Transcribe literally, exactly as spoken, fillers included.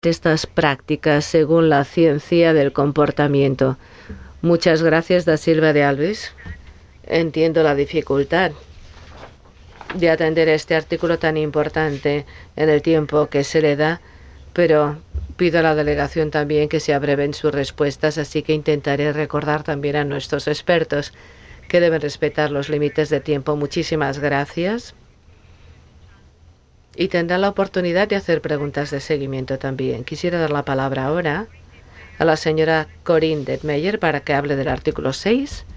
estas prácticas según la ciencia del comportamiento. Muchas gracias, Da Silva de Alves. Entiendo la dificultad de atender este artículo tan importante en el tiempo que se le da, pero pido a la delegación también que se abreven sus respuestas, así que intentaré recordar también a nuestros expertos que deben respetar los límites de tiempo. Muchísimas gracias. Y tendrán la oportunidad de hacer preguntas de seguimiento también. Quisiera dar la palabra ahora a la señora Corinne Detmeyer para que hable del artículo seis